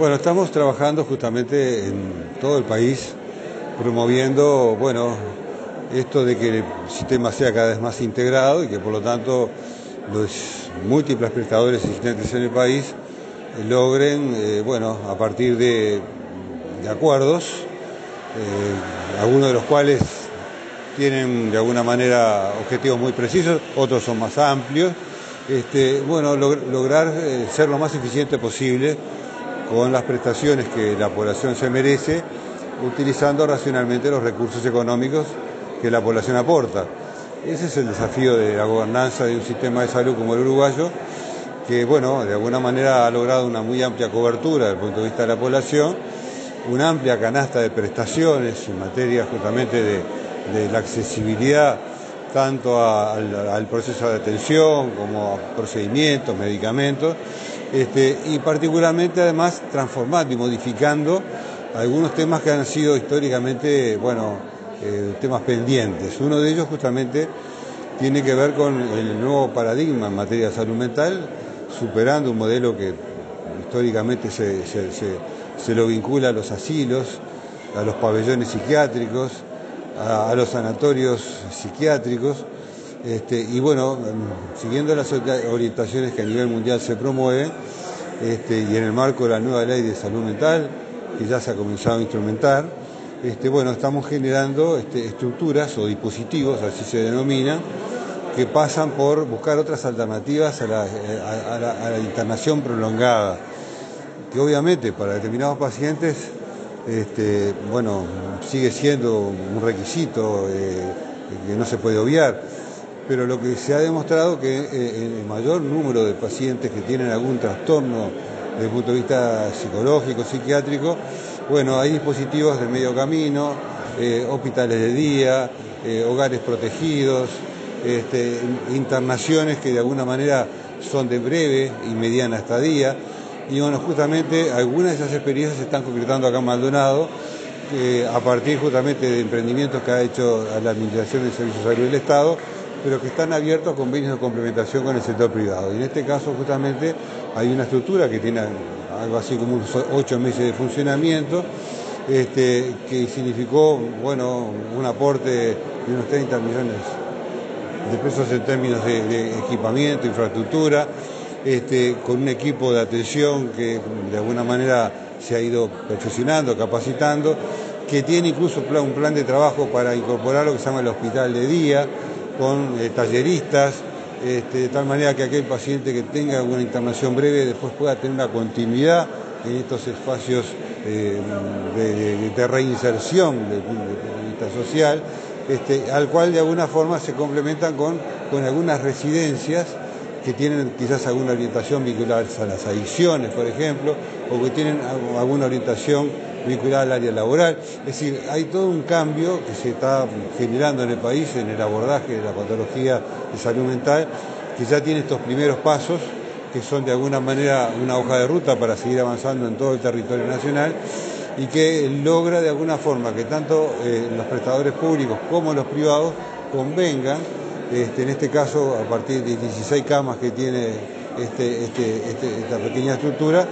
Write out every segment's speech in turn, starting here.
Bueno, estamos trabajando justamente en todo el país, promoviendo, esto de que el sistema sea cada vez más integrado y que por lo tanto los múltiples prestadores existentes en el país logren, a partir de acuerdos, algunos de los cuales tienen de alguna manera objetivos muy precisos, otros son más amplios, lograr ser lo más eficiente posible con las prestaciones que la población se merece, utilizando racionalmente los recursos económicos que la población aporta. Ese es el desafío de la gobernanza de un sistema de salud como el uruguayo, que de alguna manera ha logrado una muy amplia cobertura desde el punto de vista de la población, una amplia canasta de prestaciones en materia justamente de la accesibilidad tanto al proceso de atención como a procedimientos, medicamentos, y particularmente además transformando y modificando algunos temas que han sido históricamente, temas pendientes. Uno de ellos justamente tiene que ver con el nuevo paradigma en materia de salud mental, superando un modelo que históricamente se lo vincula a los asilos, a los pabellones psiquiátricos, a los sanatorios psiquiátricos, siguiendo las orientaciones que a nivel mundial se promueven, y en el marco de la nueva ley de salud mental, que ya se ha comenzado a instrumentar, estamos generando estructuras o dispositivos, así se denominan, que pasan por buscar otras alternativas a la internación prolongada, que obviamente para determinados pacientes sigue siendo un requisito que no se puede obviar, pero lo que se ha demostrado que en el mayor número de pacientes que tienen algún trastorno desde el punto de vista psicológico, psiquiátrico, hay dispositivos de medio camino, hospitales de día, hogares protegidos, internaciones que de alguna manera son de breve y mediana estadía. Y justamente algunas de esas experiencias se están concretando acá en Maldonado, a partir justamente de emprendimientos que ha hecho la Administración de Servicios de Salud del Estado, pero que están abiertos a convenios de complementación con el sector privado. Y en este caso justamente hay una estructura que tiene algo así como unos 8 meses de funcionamiento, que significó un aporte de unos 30 millones de pesos en términos de equipamiento, infraestructura, con un equipo de atención que de alguna manera se ha ido perfeccionando, capacitando, que tiene incluso un plan de trabajo para incorporar lo que se llama el hospital de día, con talleristas, de tal manera que aquel paciente que tenga alguna internación breve después pueda tener una continuidad en estos espacios de reinserción desde el punto de vista social, al cual de alguna forma se complementan con algunas residencias que tienen quizás alguna orientación vinculada a las adicciones, por ejemplo, o que tienen alguna orientación vinculada al área laboral. Es decir, hay todo un cambio que se está generando en el país en el abordaje de la patología de salud mental, que ya tiene estos primeros pasos, que son de alguna manera una hoja de ruta para seguir avanzando en todo el territorio nacional, y que logra de alguna forma que tanto los prestadores públicos como los privados convengan, en este caso a partir de 16 camas que tiene esta pequeña estructura,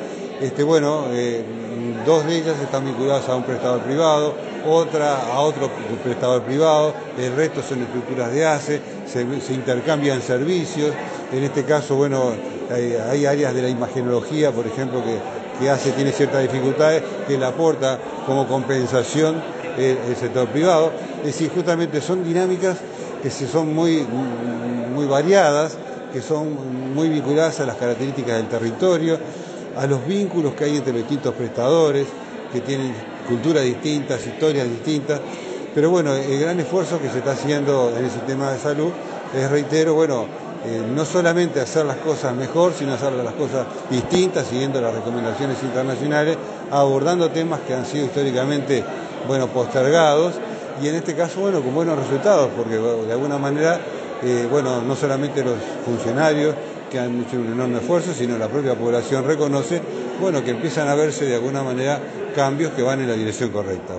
2 de ellas están vinculadas a un prestador privado, otra a otro prestador privado, el resto son estructuras de ACE, se intercambian servicios. En este caso, hay áreas de la imagenología, por ejemplo, que ACE tiene ciertas dificultades, que le aporta como compensación el sector privado. Es decir, justamente son dinámicas que son muy variadas, que son muy vinculadas a las características del territorio, a los vínculos que hay entre los distintos prestadores, que tienen culturas distintas, historias distintas. Pero el gran esfuerzo que se está haciendo en el sistema de salud es, reitero, no solamente hacer las cosas mejor, sino hacer las cosas distintas, siguiendo las recomendaciones internacionales, abordando temas que han sido históricamente postergados, y en este caso con buenos resultados, porque de alguna manera no solamente los funcionarios que han hecho un enorme esfuerzo, sino la propia población reconoce que empiezan a verse de alguna manera cambios que van en la dirección correcta.